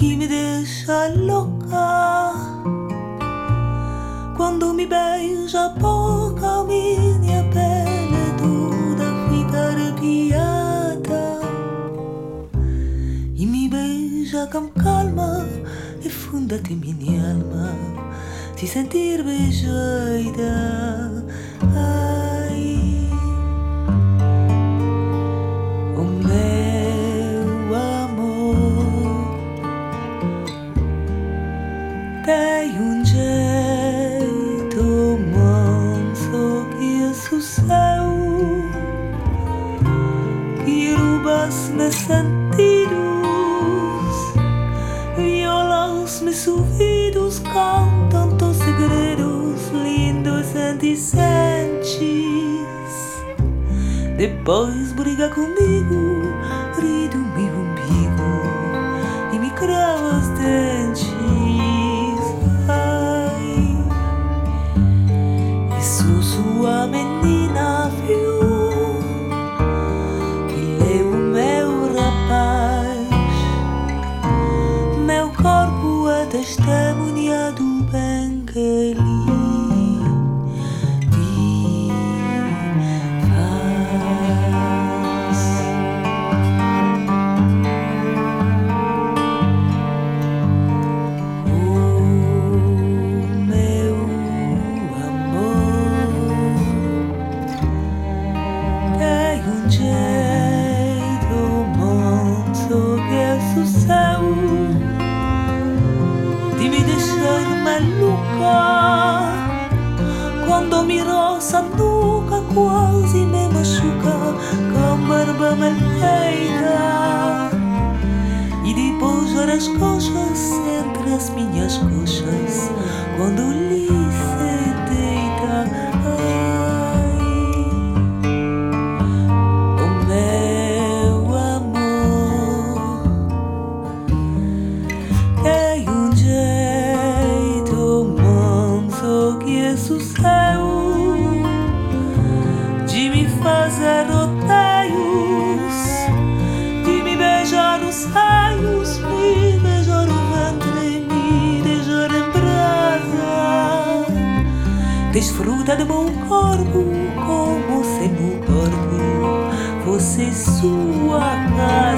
que me deixa louca. Quando me beija a boca, minha pele toda fica arrepiada. E me beija com calma e funda-te minha alma, se sentir beijada. Ai, o meu amor tem jeito manso que é o céu, que roubas meus sentidos, violas meus ouvidos, cantam tantos segredos lindos e indecentes. Depois briga comigo, ri do meu umbigo e me crava os dentes. Ai, e sou sua menina, viu? Ele é o meu rapaz, meu corpo é testemunha do bem que ele de me deixar maluca. Quando me roça a nuca, quase me machuca com barba mal feita. E depois ver as coxas entre as minhas coxas, quando lhe se deita. Ai, o meu amor tem jeito manso que é o céu, de me fazer roteios, de me beijar os seios, me beijar o ventre, me deixar em brasa. Desfruta do meu corpo como se meu corpo fosse sua casa.